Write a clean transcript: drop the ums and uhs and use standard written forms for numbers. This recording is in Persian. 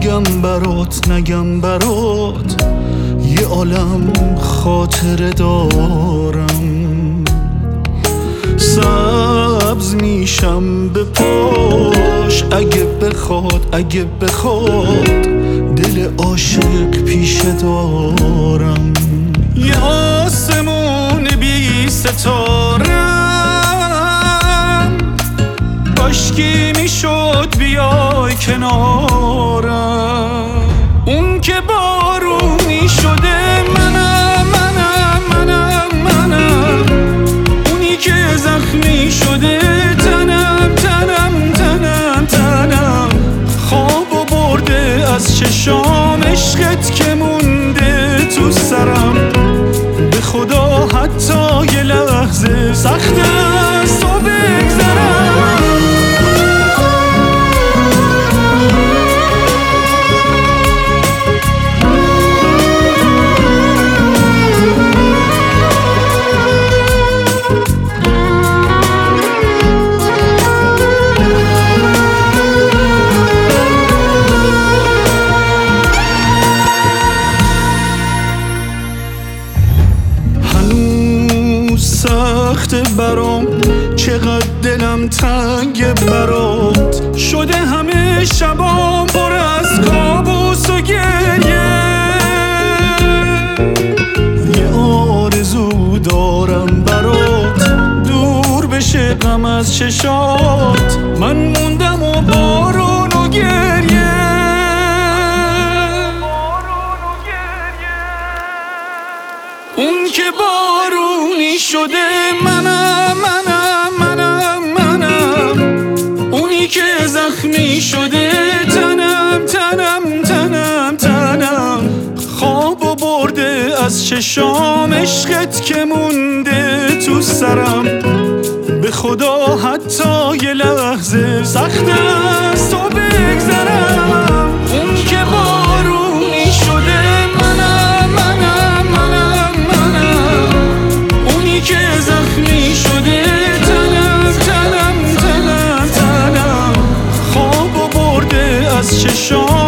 نگم برات یه عالم خاطره دارم. سبز میشم به پاش اگه بخواد دل عاشق پیشه دارم. یه آسمون بی ستارم کاشکی میشد بیای کنارم. اون که بارونی شده منم اونی که زخمی شده تنم خوابو برده از چشام عشقت که مونده تو سرم. به خدا حتی یه لحظه سخت است تو بگذرم. برام چقدر دلم تنگ برات شده، همه شبام پر از کابوس و گریه. یه آرزو دارم برات دور بشه غم از چشات، من موندم و بارون و گریه. اون که بارونی شده منم اونی که زخمی شده تنم خوابو برده از چشام عشقت که مونده تو سرم. به خدا حتی یه لحظه سخت است تو بگذرم. اون که بارونی شده اونی که زخمی شده تنم خوابو برده از چشام